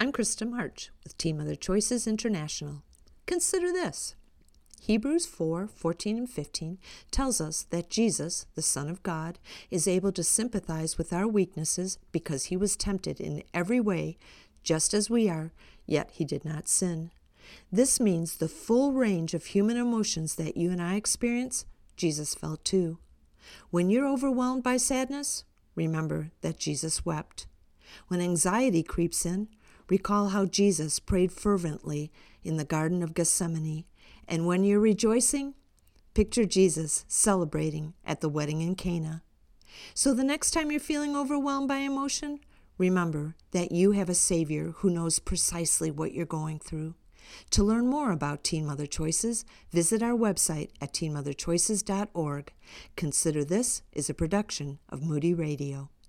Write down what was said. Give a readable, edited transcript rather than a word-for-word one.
I'm Krista March with Teen Mother Choices International. Consider this. Hebrews 4:14 and 15 tells us that Jesus, the Son of God, is able to sympathize with our weaknesses because he was tempted in every way, just as we are, yet he did not sin. This means the full range of human emotions that you and I experience, Jesus felt too. When you're overwhelmed by sadness, remember that Jesus wept. When anxiety creeps in, recall how Jesus prayed fervently in the Garden of Gethsemane. And when you're rejoicing, picture Jesus celebrating at the wedding in Cana. So the next time you're feeling overwhelmed by emotion, remember that you have a Savior who knows precisely what you're going through. To learn more about Teen Mother Choices, visit our website at teenmotherchoices.org. Consider this is a production of Moody Radio.